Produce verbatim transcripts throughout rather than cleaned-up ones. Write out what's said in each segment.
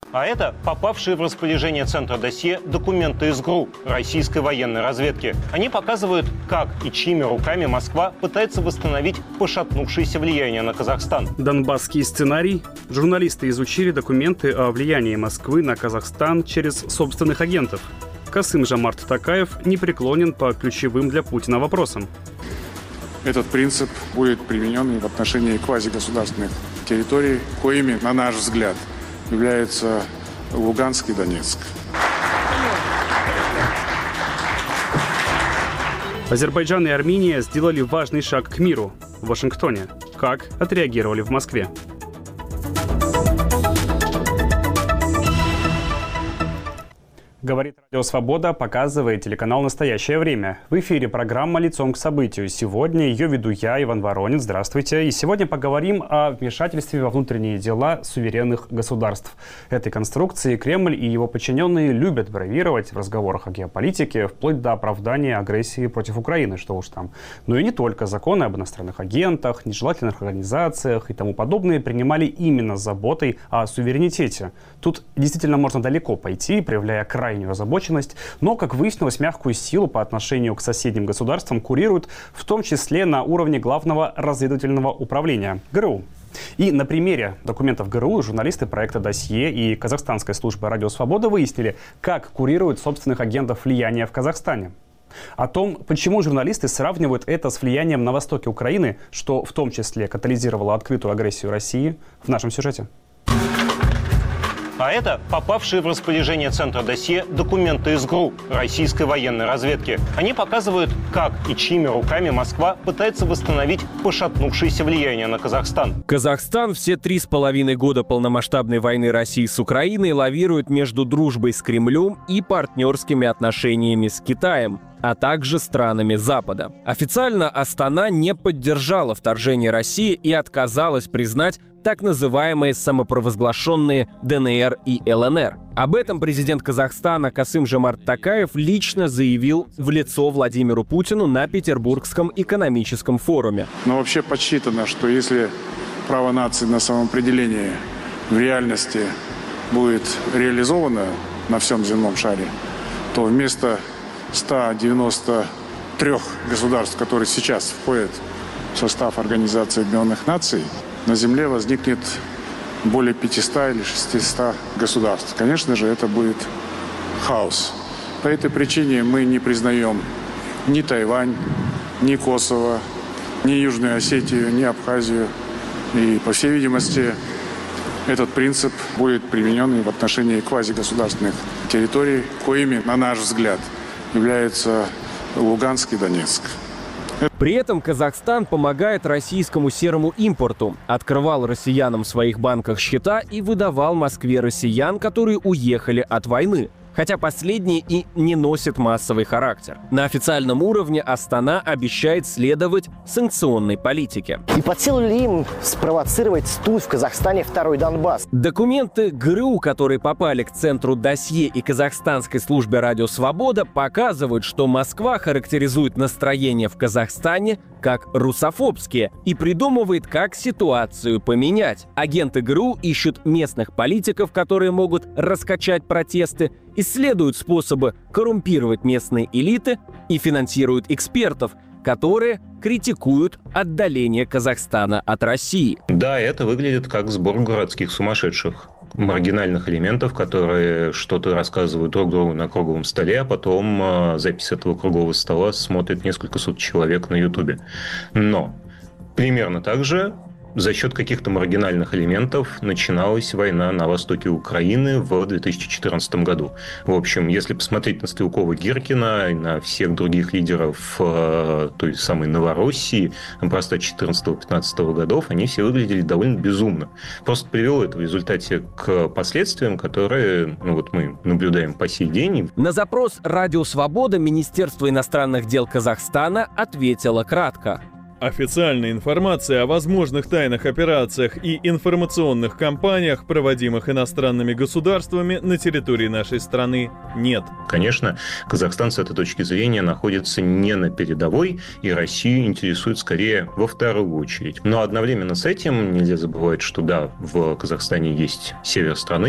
А это попавшие в распоряжение Центра досье документы из ГРУ, российской военной разведки. Они показывают, как и чьими руками Москва пытается восстановить пошатнувшееся влияние на Казахстан. Донбасский сценарий. Журналисты изучили документы о влиянии Москвы на Казахстан через собственных агентов. Касым-Жомарт Токаев не преклонен по ключевым для Путина вопросам. Этот принцип будет применен и в отношении квазигосударственных территорий, коими, на наш взгляд, являются Луганск и Донецк. Азербайджан и Армения сделали важный шаг к миру в Вашингтоне. Как отреагировали в Москве? Говорит Радио Свобода, показывает телеканал «Настоящее время». В эфире программа «Лицом к событию». Сегодня ее веду я, Иван Воронин. Здравствуйте. И сегодня поговорим о вмешательстве во внутренние дела суверенных государств. Этой конструкции Кремль и его подчиненные любят бравировать в разговорах о геополитике, вплоть до оправдания агрессии против Украины, что уж там. Но и не только. Законы об иностранных агентах, нежелательных организациях и тому подобное принимали именно с заботой о суверенитете. Тут действительно можно далеко пойти, проявляя крайнюю озабоченность, но, как выяснилось, мягкую силу по отношению к соседним государствам курируют в том числе на уровне Главного разведывательного управления ГРУ. И на примере документов ГРУ журналисты проекта «Досье» и казахстанской службы «Радио Свобода» выяснили, как курируют собственных агентов влияния в Казахстане. О том, почему журналисты сравнивают это с влиянием на востоке Украины, что в том числе катализировало открытую агрессию России, в нашем сюжете. А это попавшие в распоряжение Центра досье документы из ГРУ, российской военной разведки. Они показывают, как и чьими руками Москва пытается восстановить пошатнувшееся влияние на Казахстан. Казахстан все три с половиной года полномасштабной войны России с Украиной лавирует между дружбой с Кремлем и партнерскими отношениями с Китаем, а также странами Запада. Официально Астана не поддержала вторжение России и отказалась признать так называемые самопровозглашенные ДНР и ЛНР. Об этом президент Казахстана Касым-Жомарт Токаев лично заявил в лицо Владимиру Путину на Петербургском экономическом форуме. Но вообще подсчитано, что если право нации на самоопределение в реальности будет реализовано на всем земном шаре, то вместо ста девяноста трёх государств, которые сейчас входят в состав Организации Объединенных Наций, на Земле возникнет более пятисот или шестисот государств. Конечно же, это будет хаос. По этой причине мы не признаем ни Тайвань, ни Косово, ни Южную Осетию, ни Абхазию. И, по всей видимости, этот принцип будет применен и в отношении квазигосударственных территорий, коими, на наш взгляд, являются Луганск и Донецк. При этом Казахстан помогает российскому серому импорту, открывал россиянам в своих банках счета и выдавал Москве россиян, которые уехали от войны. Хотя последние и не носят массовый характер. На официальном уровне Астана обещает следовать санкционной политике. И под силу ли им спровоцировать тут, в Казахстане, второй Донбасс? Документы ГРУ, которые попали к Центру досье и казахстанской службе «Радио Свобода», показывают, что Москва характеризует настроение в Казахстане как русофобские и придумывает, как ситуацию поменять. Агенты ГРУ ищут местных политиков, которые могут раскачать протесты, исследуют способы коррумпировать местные элиты и финансируют экспертов, которые критикуют отдаление Казахстана от России. Да, это выглядит как сбор городских сумасшедших, маргинальных элементов, которые что-то рассказывают друг другу на круглом столе, а потом запись этого круглого стола смотрит несколько сот человек на Ютубе. Но примерно так же за счет каких-то маргинальных элементов начиналась война на востоке Украины в две тысячи четырнадцатом году. В общем, если посмотреть на Стрелкова-Гиркина и на всех других лидеров э, той самой Новороссии образца четырнадцатого-пятнадцатого годов, они все выглядели довольно безумно. Просто привело это в результате к последствиям, которые ну, вот мы наблюдаем по сей день. На запрос «Радио Свобода» Министерство иностранных дел Казахстана ответило кратко. Официальной информации о возможных тайных операциях и информационных кампаниях, проводимых иностранными государствами на территории нашей страны, нет. Конечно, Казахстан с этой точки зрения находится не на передовой, и Россию интересует скорее во вторую очередь. Но одновременно с этим нельзя забывать, что да, в Казахстане есть север страны,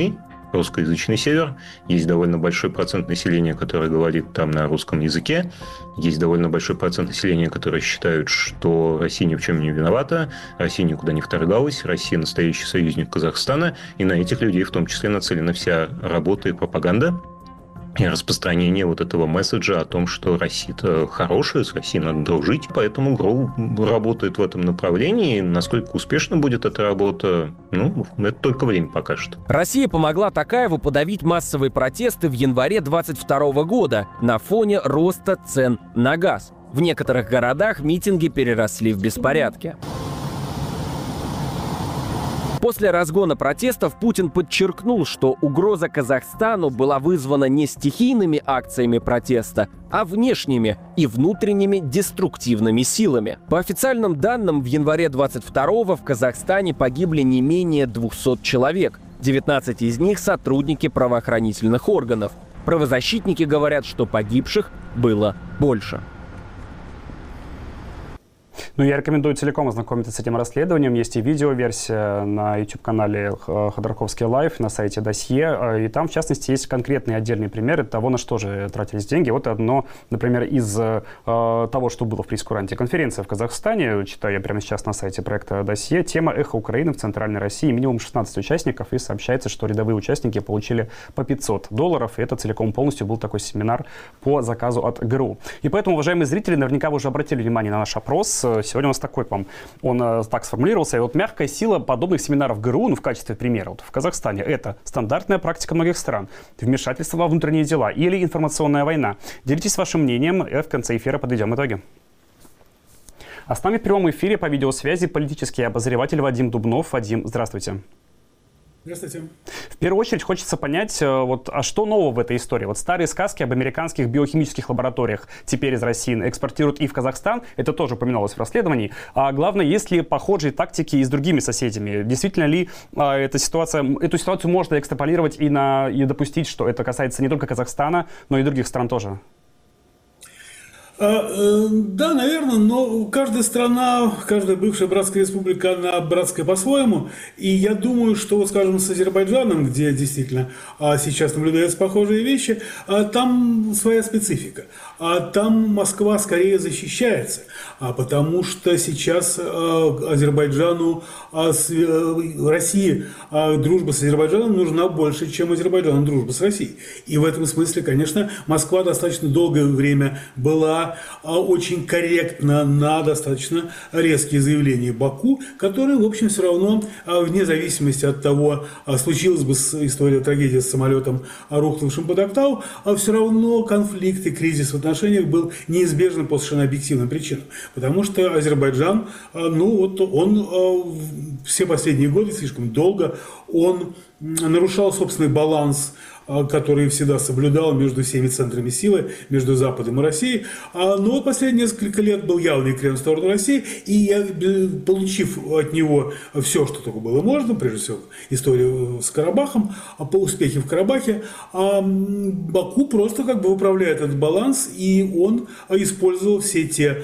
русскоязычный север, есть довольно большой процент населения, которое говорит там на русском языке, есть довольно большой процент населения, которые считают, что Россия ни в чем не виновата, Россия никуда не вторгалась, Россия настоящий союзник Казахстана, и на этих людей в том числе нацелена вся работа и пропаганда. И распространение вот этого месседжа о том, что Россия-то хорошая, с Россией надо дружить. Поэтому ГРУ работает в этом направлении. И насколько успешно будет эта работа, ну, это только время покажет. Россия помогла Токаеву подавить массовые протесты в январе двадцать второго года на фоне роста цен на газ. В некоторых городах митинги переросли в беспорядки. После разгона протестов Путин подчеркнул, что угроза Казахстану была вызвана не стихийными акциями протеста, а внешними и внутренними деструктивными силами. По официальным данным, в январе двадцать второго в Казахстане погибли не менее двухсот человек. девятнадцать из них — сотрудники правоохранительных органов. Правозащитники говорят, что погибших было больше. Ну, я рекомендую целиком ознакомиться с этим расследованием. Есть и видеоверсия на YouTube-канале Ходорковский Лайв, на сайте Досье. И там, в частности, есть конкретные отдельные примеры того, на что же тратились деньги. Вот одно, например, из э, того, что было в пресс-куранте. Конференция в Казахстане, читаю я прямо сейчас на сайте проекта Досье. Тема «Эхо Украины» в Центральной России. Минимум шестнадцать участников. И сообщается, что рядовые участники получили по пятьсот долларов. И это целиком полностью был такой семинар по заказу от ГРУ. И поэтому, уважаемые зрители, наверняка вы уже обратили внимание на наш опрос. Сегодня у нас такой, по-моему, он э, так сформулировался. И вот мягкая сила подобных семинаров ГРУ, ну, в качестве примера, вот в Казахстане, это стандартная практика многих стран. Вмешательство во внутренние дела или информационная война. Делитесь вашим мнением, и в конце эфира подведем итоги. А с нами в прямом эфире по видеосвязи политический обозреватель Вадим Дубнов. Вадим, здравствуйте. Здравствуйте. В первую очередь хочется понять, вот, а что нового в этой истории? Вот старые сказки об американских биохимических лабораториях теперь из России экспортируют и в Казахстан, это тоже упоминалось в расследовании. А главное, есть ли похожие тактики и с другими соседями? Действительно ли а, эта ситуация, эту ситуацию можно экстраполировать и, на, и допустить, что это касается не только Казахстана, но и других стран тоже? Да, наверное, но каждая страна, каждая бывшая братская республика, она братская по-своему. И я думаю, что, вот, скажем, с Азербайджаном, где действительно сейчас наблюдаются похожие вещи, там своя специфика. Там Москва скорее защищается, потому что сейчас Азербайджану, России дружба с Азербайджаном нужна больше, чем Азербайджану дружба с Россией. И в этом смысле, конечно, Москва достаточно долгое время была очень корректно на достаточно резкие заявления Баку, которые, в общем, все равно, вне зависимости от того, случилась бы история, трагедия с самолетом, рухнувшим под Актау, все равно конфликт и кризис в отношениях был неизбежен по совершенно объективным причинам. Потому что Азербайджан, ну вот он все последние годы, слишком долго, он нарушал собственный баланс, который всегда соблюдал между всеми центрами силы, между Западом и Россией. Но вот последние несколько лет был явный крен в сторону России, и я, получив от него все, что только было можно, прежде всего историю с Карабахом, по успехе в Карабахе, Баку просто как бы выправляет этот баланс, и он использовал все те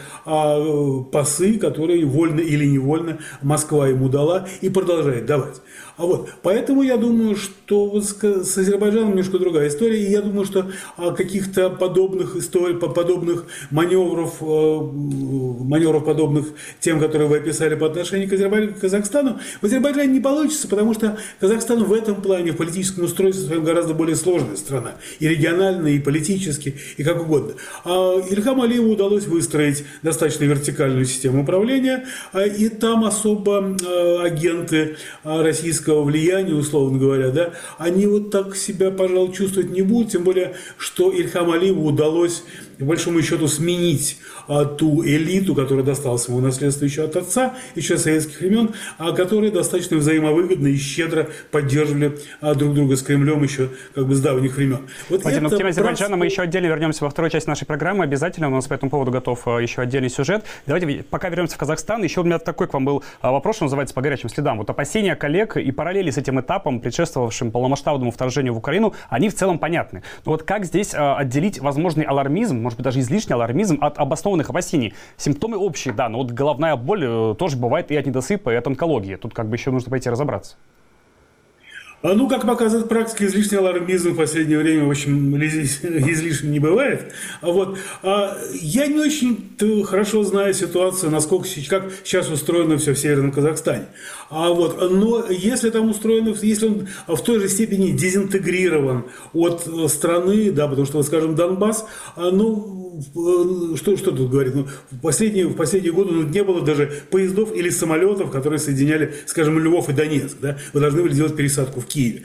пасы, которые вольно или невольно Москва ему дала и продолжает давать. А вот, поэтому я думаю, что вот с Азербайджаном немножко другая история, и я думаю, что каких-то подобных историй, подобных маневров, маневров подобных тем, которые вы описали по отношению к Азербайджану, к Казахстану, в Азербайджане не получится, потому что Казахстан в этом плане, в политическом устройстве своем, гораздо более сложная страна, и регионально, и политически, и как угодно. А Ильхаму Алиеву удалось выстроить достаточно вертикальную систему управления, и там особо агенты российского влияния, условно говоря, да, они вот так себя, пожалуй, чувствовать не будут, тем более, что Ильхаму Алиеву удалось, по большому счету, сменить а, ту элиту, которая досталась ему наследство еще от отца, еще с советских времен, а которые достаточно взаимовыгодно и щедро поддерживали а, друг друга с Кремлем еще как бы с давних времен. Вот Вадим, ну, к теме Азербайджана просто... мы еще отдельно вернемся во второй части нашей программы. Обязательно у нас по этому поводу готов еще отдельный сюжет. Давайте пока вернемся в Казахстан. Еще у меня такой к вам был вопрос, что называется «По горячим следам». Вот опасения коллег и параллели с этим этапом, предшествовавшим полномасштабному вторжению в Украину, они в целом понятны. Но вот как здесь а, отделить возможный алармизм, может быть, даже излишний алармизм от обоснованных опасений? Симптомы общие, да, но вот головная боль тоже бывает и от недосыпа, и от онкологии. Тут как бы еще нужно пойти разобраться. А, Ну, как показывает практика, излишний алармизм в последнее время, в общем, излишним не бывает. А Вот. А Я не очень хорошо знаю ситуацию, насколько сейчас- как сейчас устроено все в Северном Казахстане. А вот, но если там устроено, если он в той же степени дезинтегрирован от э, страны, да, потому что, вот, скажем, Донбасс, а, ну, э, что, что тут говорить, ну, в последние, в последние годы ну, не было даже поездов или самолетов, которые соединяли, скажем, Львов и Донецк, да, вы должны были делать пересадку в Киеве.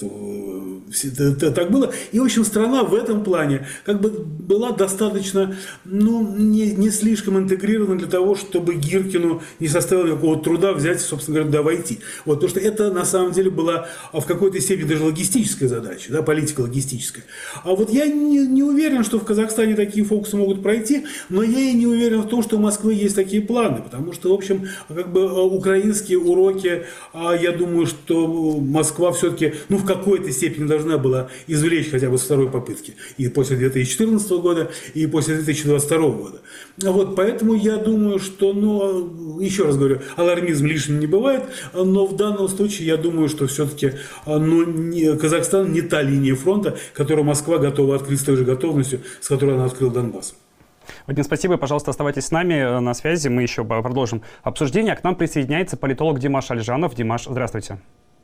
Это так было. И, в общем, страна в этом плане как бы была достаточно, ну, не, не слишком интегрирована для того, чтобы Гиркину не составило никакого труда взять, собственно говоря, туда войти. Вот, потому что это, на самом деле, была в какой-то степени даже логистическая задача, да, политика логистическая. А вот я не, не уверен, что в Казахстане такие фокусы могут пройти, но я и не уверен в том, что у Москвы есть такие планы, потому что, в общем, как бы украинские уроки, я думаю, что Москва все-таки, ну, в какой-то степени должна была извлечь хотя бы с второй попытки. И после две тысячи четырнадцатого года, и после две тысячи двадцать второго года. Вот, поэтому я думаю, что, ну, еще раз говорю, алармизм лишним не бывает, но в данном случае я думаю, что все-таки ну, не, Казахстан не та линия фронта, которую Москва готова открыть с той же готовностью, с которой она открыла Донбасс. Вадим, спасибо. Пожалуйста, оставайтесь с нами на связи. Мы еще продолжим обсуждение. К нам присоединяется политолог Димаш Альжанов. Димаш, здравствуйте.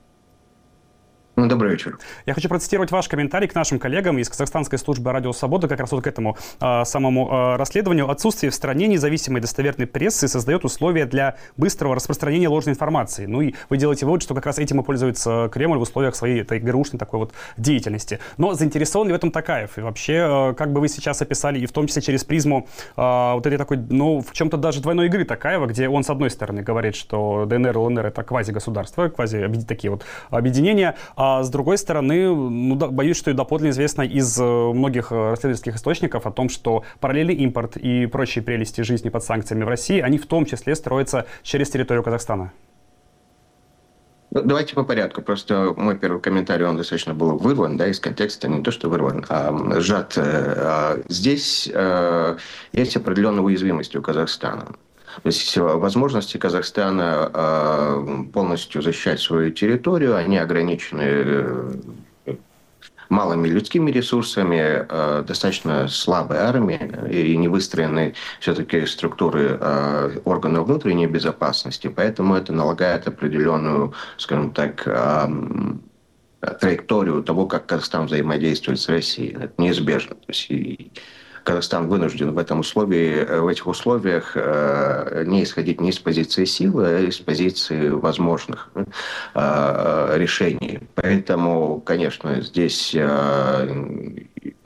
Ну, добрый вечер. Я хочу процитировать ваш комментарий к нашим коллегам из казахстанской службы «Радио Свобода», как раз вот к этому э, самому э, расследованию. Отсутствие в стране независимой достоверной прессы создает условия для быстрого распространения ложной информации. Ну и вы делаете вывод, что как раз этим и пользуется Кремль в условиях своей этой ГРУшной такой вот деятельности. Но заинтересован ли в этом Токаев? И вообще, э, как бы вы сейчас описали, и в том числе через призму э, вот этой такой, ну, в чем-то даже двойной игры Токаева, где он, с одной стороны, говорит, что ДНР и ЛНР — это квази-государства, квази такие вот объединения, а с другой стороны, ну, да, боюсь, что и доподлинно известно из э, многих э, расследовательских источников о том, что параллельный импорт и прочие прелести жизни под санкциями в России, они в том числе строятся через территорию Казахстана. Давайте по порядку. Просто мой первый комментарий, он достаточно был вырван, да, из контекста, не то что вырван, а сжат. Здесь э, есть определенная уязвимость у Казахстана. То есть возможности Казахстана э, полностью защищать свою территорию, они ограничены э, малыми людскими ресурсами, э, достаточно слабой армией и не выстроены все-таки структуры э, органов внутренней безопасности, поэтому это налагает определенную, скажем так, э, траекторию того, как Казахстан взаимодействует с Россией. Это неизбежно. То есть и Казахстан вынужден в этом условии, в этих условиях э, не исходить не из позиции силы, а из позиции возможных э, решений. Поэтому, конечно, здесь э,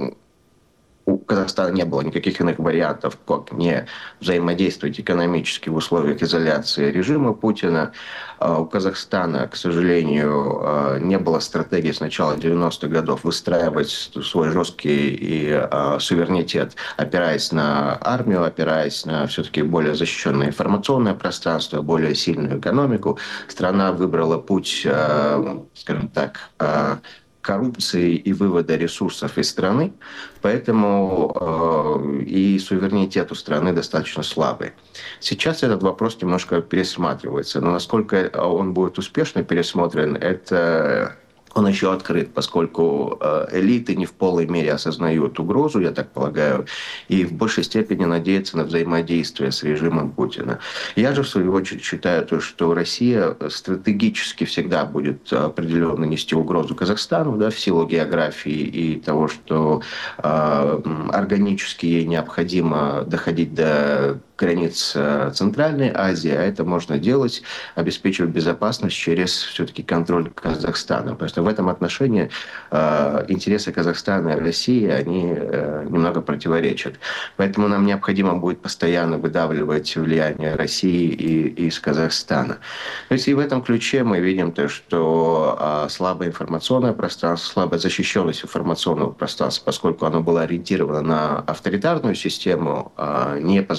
у Казахстана не было никаких иных вариантов, как не взаимодействовать экономически в условиях изоляции режима Путина. У Казахстана, к сожалению, не было стратегии с начала девяностых годов выстраивать свой жесткий и суверенитет, опираясь на армию, опираясь на все-таки более защищенное информационное пространство, более сильную экономику. Страна выбрала путь, скажем так, коррупции и вывода ресурсов из страны, поэтому э, и суверенитет у страны достаточно слабый. Сейчас этот вопрос немножко пересматривается, но насколько он будет успешно пересмотрен, это он еще открыт, поскольку элиты не в полной мере осознают угрозу, я так полагаю, и в большей степени надеются на взаимодействие с режимом Путина. Я же, в свою очередь, считаю, что Россия стратегически всегда будет определенно нести угрозу Казахстану, да, в силу географии и того, что э, органически ей необходимо доходить до границ Центральной Азии, а это можно делать, обеспечивать безопасность через все-таки контроль Казахстана. Просто в этом отношении э, интересы Казахстана и России, они э, немного противоречат. Поэтому нам необходимо будет постоянно выдавливать влияние России и, и из Казахстана. То есть и в этом ключе мы видим то, что э, слабое информационное пространство, слабая защищенность информационного пространства, поскольку оно было ориентировано на авторитарную систему, э, не позволяло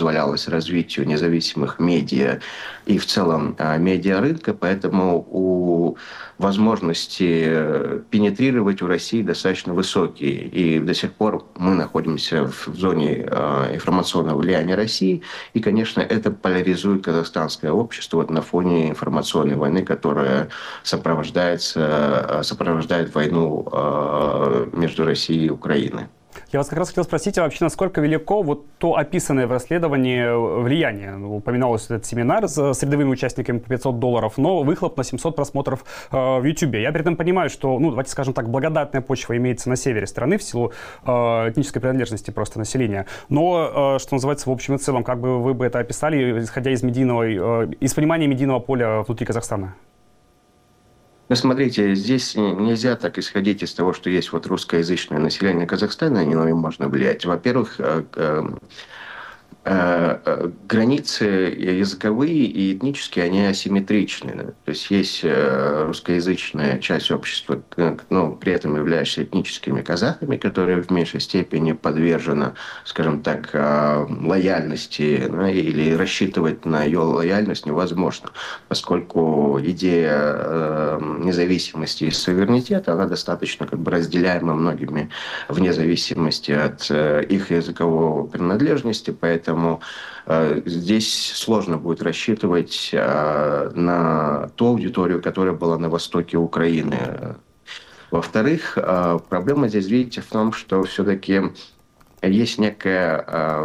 развитию независимых медиа и в целом медиарынка, поэтому у возможности пенетрировать у России достаточно высокие. И до сих пор мы находимся в зоне информационного влияния России, и, конечно, это поляризует казахстанское общество вот на фоне информационной войны, которая сопровождается, сопровождает войну между Россией и Украиной. Я вас как раз хотел спросить, а вообще насколько велико вот то описанное в расследовании влияние? Упоминалось этот семинар с, с рядовыми участниками по пятьсот долларов, но выхлоп на семьсот просмотров э, в Ютубе. Я при этом понимаю, что, ну, давайте скажем так, благодатная почва имеется на севере страны в силу э, этнической принадлежности просто населения. Но, э, что называется, в общем и целом, как бы вы бы это описали, исходя из медийного, э, из понимания медийного поля внутри Казахстана? Ну, смотрите, здесь нельзя так исходить из того, что есть вот русскоязычное население Казахстана, и на него можно влиять. Во-первых, границы языковые и этнические, они асимметричны. То есть есть русскоязычная часть общества, но при этом являющаяся этническими казахами, которые в меньшей степени подвержены, скажем так, лояльности, или рассчитывать на ее лояльность невозможно, поскольку идея независимости и суверенитета, она достаточно как бы разделяема многими вне зависимости от их языковой принадлежности, поэтому Поэтому э, здесь сложно будет рассчитывать э, на ту аудиторию, которая была на востоке Украины. Во-вторых, э, проблема здесь, видите, в том, что все-таки есть некое э,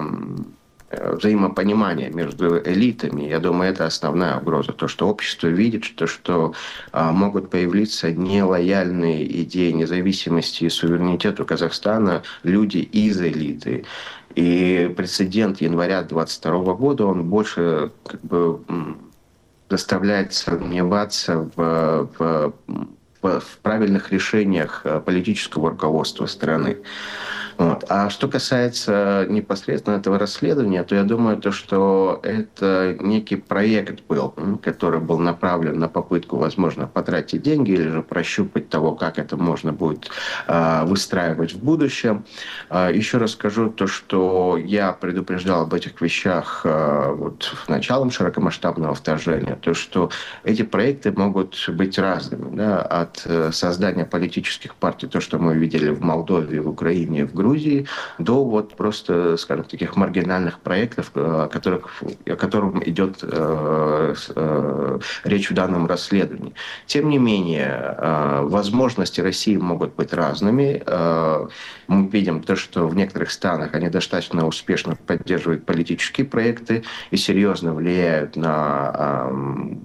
взаимопонимание между элитами. Я думаю, это основная угроза. То, что общество видит, что, что э, могут появиться нелояльные идеи независимости и суверенитету Казахстана люди из элиты. И прецедент января двадцать второго года, он больше как бы заставляет сомневаться в, в, в правильных решениях политического руководства страны. Вот. А что касается непосредственно этого расследования, то я думаю, то, что это некий проект был, который был направлен на попытку, возможно, потратить деньги или же прощупать того, как это можно будет э, выстраивать в будущем. Э, еще раз скажу то, что я предупреждал об этих вещах э, вот, началом широкомасштабного вторжения, то, что эти проекты могут быть разными. Да, от создания политических партий, то, что мы видели в Молдове, в Украине, в Грузии, Грузии, до вот просто, скажем, таких маргинальных проектов, о которых, о котором идет э, э, речь в данном расследовании. Тем не менее, э, возможности России могут быть разными. Э, мы видим то, что в некоторых странах они достаточно успешно поддерживают политические проекты и серьезно влияют на э,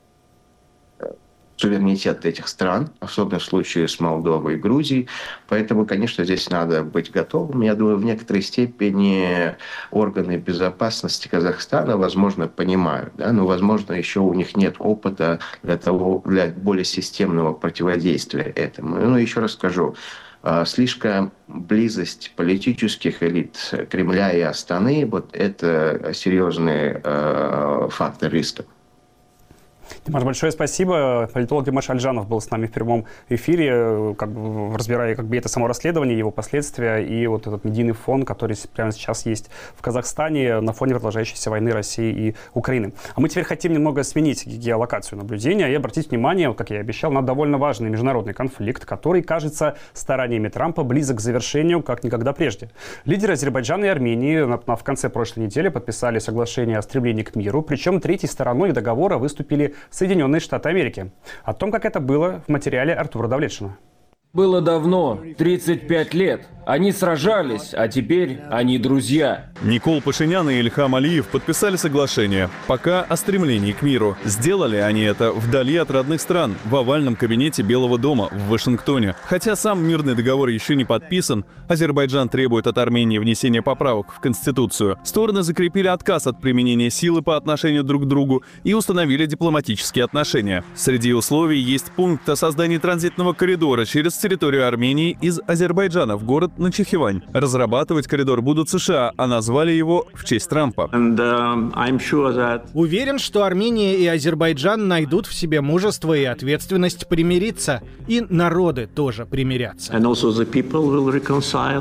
суверенитет этих стран, особенно в случае с Молдовой и Грузией. Поэтому, конечно, здесь надо быть готовым. Я думаю, в некоторой степени органы безопасности Казахстана, возможно, понимают, да, но, возможно, еще у них нет опыта для того, для более системного противодействия этому. Ну, еще раз скажу, слишком близость политических элит Кремля и Астаны, вот это серьезный э, фактор риска. Димаш, большое спасибо. Политолог Димаш Альжанов был с нами в прямом эфире, как бы разбирая как бы это само расследование, его последствия и вот этот медийный фон, который прямо сейчас есть в Казахстане на фоне продолжающейся войны России и Украины. А мы теперь хотим немного сменить геолокацию наблюдения и обратить внимание, как я и обещал, на довольно важный международный конфликт, который, кажется, стараниями Трампа близок к завершению как никогда прежде. Лидеры Азербайджана и Армении на, на, в конце прошлой недели подписали соглашение о стремлении к миру, причем третьей стороной договора выступили Соединенные Штаты Америки. О том, как это было, в материале Артура Давлетшина. Было давно, тридцать пять лет. Они сражались, а теперь они друзья. Никол Пашинян и Ильхам Алиев подписали соглашение, пока о стремлении к миру. Сделали они это вдали от родных стран, в овальном кабинете Белого дома в Вашингтоне. Хотя сам мирный договор еще не подписан, Азербайджан требует от Армении внесения поправок в Конституцию. Стороны закрепили отказ от применения силы по отношению друг к другу и установили дипломатические отношения. Среди условий есть пункт о создании транзитного коридора через территорию Армении из Азербайджана в город Нахичевань. Разрабатывать коридор будут США, а назвали его в честь Трампа. And, uh, I'm sure that... Уверен, что Армения и Азербайджан найдут в себе мужество и ответственность примириться. И народы тоже примирятся. And also the people will reconcile.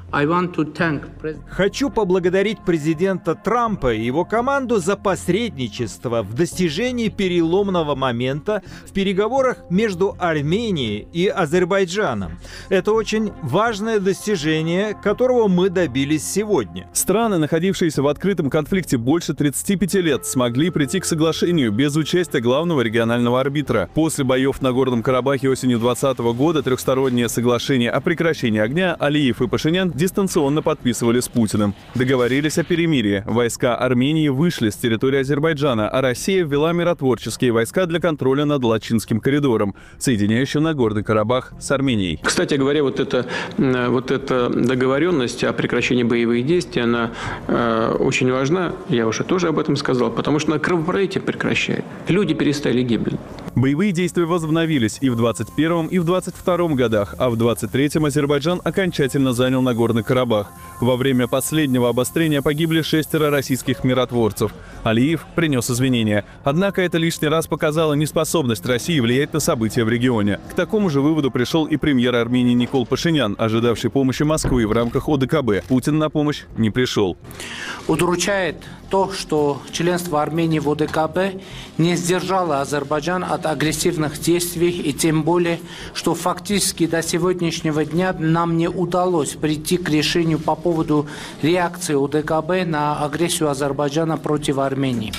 Хочу поблагодарить президента Трампа и его команду за посредничество в достижении переломного момента в переговорах между Арменией и Азербайджаном. Это очень важное достижение, которого мы добились сегодня. Страны, находившиеся в открытом конфликте больше тридцати пяти лет, смогли прийти к соглашению без участия главного регионального арбитра. После боев на Горном Карабахе осенью двадцатого года трехстороннее соглашение о прекращении огня Алиев и Пашинян дистанционно подписывали с Путиным. Договорились о перемирии. Войска Армении вышли с территории Азербайджана, а Россия ввела миротворческие войска для контроля над Лачинским коридором, соединяющим Нагорный Карабах с Арменией. Кстати говоря, вот эта, вот эта договоренность о прекращении боевых действий, она э, очень важна. Я уже тоже об этом сказал, потому что она кровопролитие прекращает. Люди перестали гибнуть. Боевые действия возобновились и в двадцать первом, и в двадцать втором годах, а в двадцать третьем Азербайджан окончательно занял Нагорный Карабах. Во время последнего обострения погибли шестеро российских миротворцев. Алиев принес извинения. Однако это лишний раз показало неспособность России влиять на события в регионе. К такому же выводу пришел и премьер Армении Никол Пашинян, ожидавший помощи Москвы в рамках О Д К Б. Путин на помощь не пришел. Удручает то, что членство Армении в О Д К Б не сдержало Азербайджан от агрессивных действий, и тем более, что фактически до сегодняшнего дня нам не удалось прийти к решению по поводу реакции О Д К Б на агрессию Азербайджана против Армении.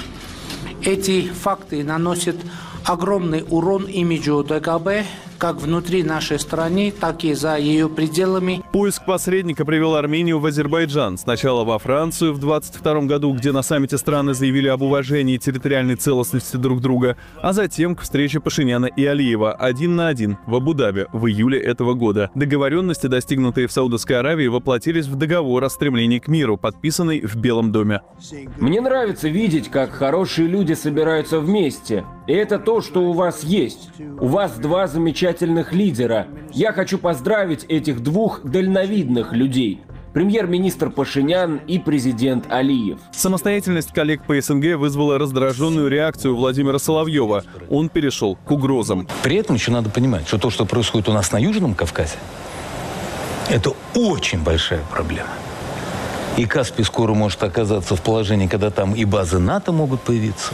Эти факты наносят огромный урон имиджу О Д К Б, как внутри нашей страны, так и за ее пределами. Поиск посредника привел Армению в Азербайджан. Сначала во Францию в двадцать втором году, где на саммите страны заявили об уважении территориальной целостности друг друга, а затем к встрече Пашиняна и Алиева один на один в Абу-Даби в июле этого года. Договоренности, достигнутые в Саудовской Аравии, воплотились в договор о стремлении к миру, подписанный в Белом доме. Мне нравится видеть, как хорошие люди собираются вместе. И это то, что у вас есть. У вас два замечательных лидера. Я хочу поздравить этих двух дальновидных людей. Премьер-министр Пашинян и президент Алиев. Самостоятельность коллег по С Н Г вызвала раздраженную реакцию Владимира Соловьева. Он перешел к угрозам. При этом еще надо понимать, что то, что происходит у нас на Южном Кавказе, это очень большая проблема. И Каспий скоро может оказаться в положении, когда там и базы НАТО могут появиться.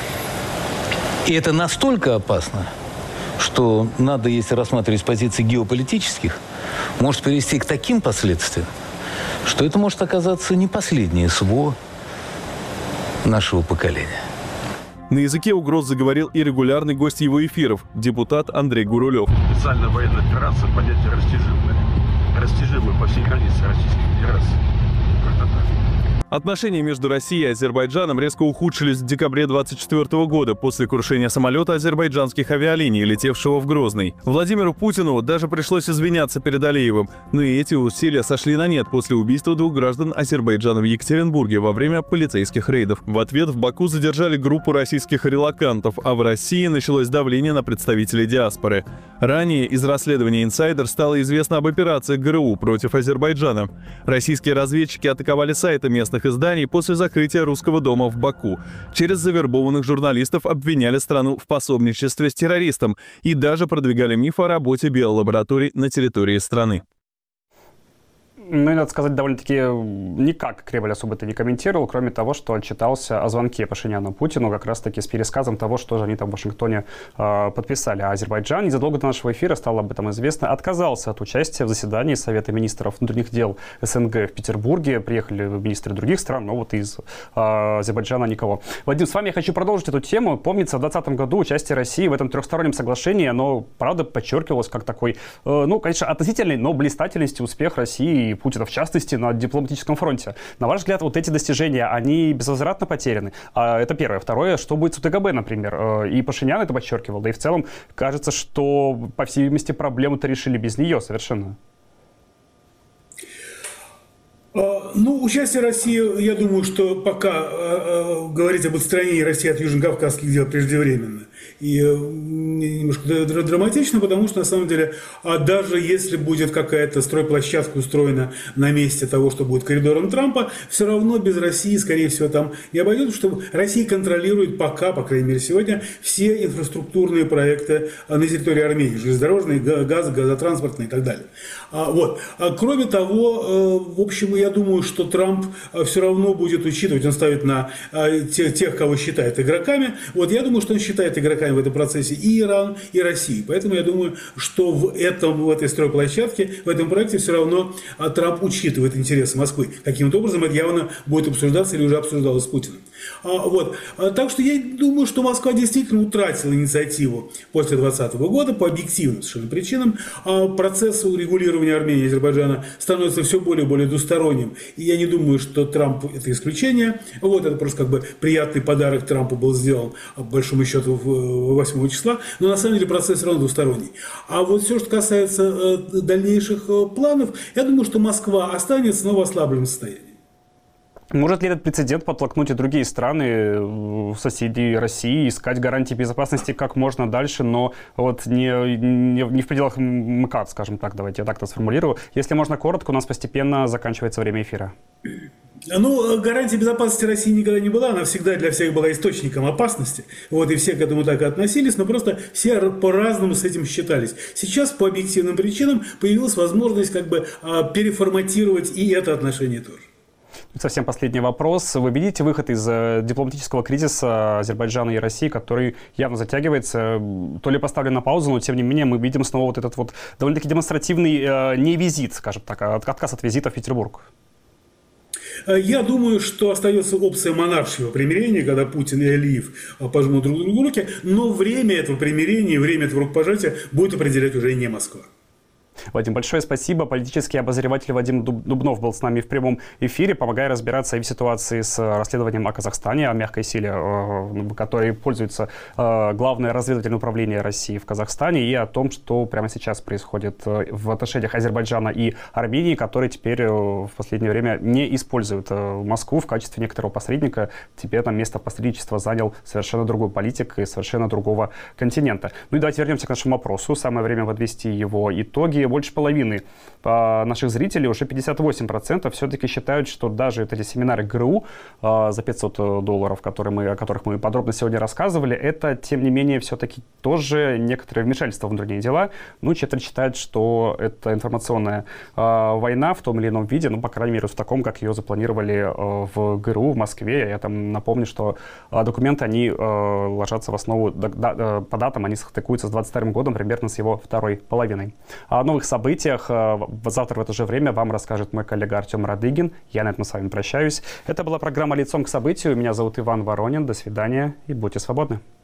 И это настолько опасно, что надо, если рассматривать с позиций геополитических, может привести к таким последствиям, что это может оказаться не последнее СВО нашего поколения. На языке угроз заговорил и регулярный гость его эфиров, депутат Андрей Гурулев. Специальная военная операция, понятие растяжимое. Растяжимое по всей границе Российской Федерации. Как-то так. Отношения между Россией и Азербайджаном резко ухудшились в декабре двадцать четвёртого года после крушения самолета азербайджанских авиалиний, летевшего в Грозный. Владимиру Путину даже пришлось извиняться перед Алиевым, но и эти усилия сошли на нет после убийства двух граждан Азербайджана в Екатеринбурге во время полицейских рейдов. В ответ в Баку задержали группу российских релокантов, а в России началось давление на представителей диаспоры. Ранее из расследования «Инсайдер» стало известно об операции Г Р У против Азербайджана. Российские разведчики атаковали сайты местных изданий после закрытия Русского дома в Баку. Через завербованных журналистов обвиняли страну в пособничестве с террористом и даже продвигали миф о работе биолабораторий на территории страны. Ну и, надо сказать, довольно-таки никак Кремль особо это не комментировал, кроме того, что отчитался о звонке Пашиняна Путину как раз-таки с пересказом того, что же они там в Вашингтоне э, подписали. А Азербайджан незадолго до нашего эфира, стало об этом известно, отказался от участия в заседании Совета министров внутренних дел С Н Г в Петербурге. Приехали министры других стран, но вот из э, Азербайджана никого. Вадим, с вами я хочу продолжить эту тему. Помнится, в двадцатом году участие России в этом трехстороннем соглашении, оно, правда, подчеркивалось как такой, э, ну, конечно, относительный, но блистательности успех России и Путина, в частности, на дипломатическом фронте. На ваш взгляд, вот эти достижения, они безвозвратно потеряны? А это первое. Второе, что будет с У Т Г Б, например? И Пашинян это подчеркивал, да и в целом кажется, что, по всей видимости, проблему-то решили без нее совершенно. Ну, участие России, я думаю, что пока э, говорить об отстранении России от южнокавказских дел преждевременно. И э, немножко драматично, потому что, на самом деле, а даже если будет какая-то стройплощадка устроена на месте того, что будет коридором Трампа, все равно без России, скорее всего, там не обойдет, что Россия контролирует пока, по крайней мере, сегодня, все инфраструктурные проекты на территории Армении, железнодорожные, газ, газотранспортные и так далее. А, вот. А, кроме того, э, в общем, я думаю, что Трамп все равно будет учитывать, он ставит на э, тех, тех, кого считает игроками. Вот я думаю, что он считает игроками в этом процессе и Иран, и Россию. Поэтому я думаю, что в, этом, в этой стройплощадке, в этом проекте все равно э, Трамп учитывает интересы Москвы. Каким-то образом это явно будет обсуждаться или уже обсуждалось с Путиным. А, вот. а, так что я думаю, что Москва действительно утратила инициативу после двадцатого года по объективным совершенно причинам. А, процесс урегулирования Армении и Азербайджана становится все более и более двусторонним. И я не думаю, что Трамп – это исключение. Вот это просто как бы приятный подарок Трампу был сделан, по большому счету, восьмого числа. Но на самом деле процесс все равно двусторонний. А вот все, что касается дальнейших планов, я думаю, что Москва останется, но в ослабленном состоянии. Может ли этот прецедент подтолкнуть и другие страны, соседи России, искать гарантии безопасности как можно дальше, но вот не, не, не в пределах МКАД, скажем так, давайте я так-то сформулирую. Если можно коротко, у нас постепенно заканчивается время эфира. Ну, гарантия безопасности России никогда не была, она всегда для всех была источником опасности, вот, и все к этому так и относились, но просто все по-разному с этим считались. Сейчас по объективным причинам появилась возможность как бы переформатировать и это отношение тоже. Совсем последний вопрос. Вы видите выход из дипломатического кризиса Азербайджана и России, который явно затягивается, то ли поставлен на паузу, но тем не менее мы видим снова вот этот вот довольно-таки демонстративный э, не визит, скажем так, а отказ от визита в Петербург? Я думаю, что остается опция монаршего примирения, когда Путин и Алиев пожмут друг другу руки, но время этого примирения, время этого рукопожатия будет определять уже не Москва. Вадим, большое спасибо. Политический обозреватель Вадим Дубнов был с нами в прямом эфире, помогая разбираться и в ситуации с расследованием о Казахстане, о мягкой силе, которой пользуется Главное разведывательное управление России в Казахстане, и о том, что прямо сейчас происходит в отношениях Азербайджана и Армении, которые теперь в последнее время не используют Москву в качестве некоторого посредника. Теперь там место посредничества занял совершенно другой политик и совершенно другого континента. Ну и давайте вернемся к нашему вопросу. Самое время подвести его итоги. Больше половины наших зрителей, уже пятьдесят восемь процентов, все-таки считают, что даже вот эти семинары ГРУ за пятьсот долларов, которые мы, о которых мы подробно сегодня рассказывали, это, тем не менее, все-таки тоже некоторое вмешательство в внутренние дела. Ну, четверть считает, что это информационная война в том или ином виде, ну, по крайней мере, в таком, как ее запланировали в ГРУ в Москве. Я там напомню, что документы, они ложатся в основу, по датам, они стыкуются с двадцать вторым годом, примерно с его второй половиной. О новых событиях завтра в это же время вам расскажет мой коллега Артем Радыгин. Я на этом с вами прощаюсь. Это была программа «Лицом к событию». Меня зовут Иван Воронин. До свидания и будьте свободны.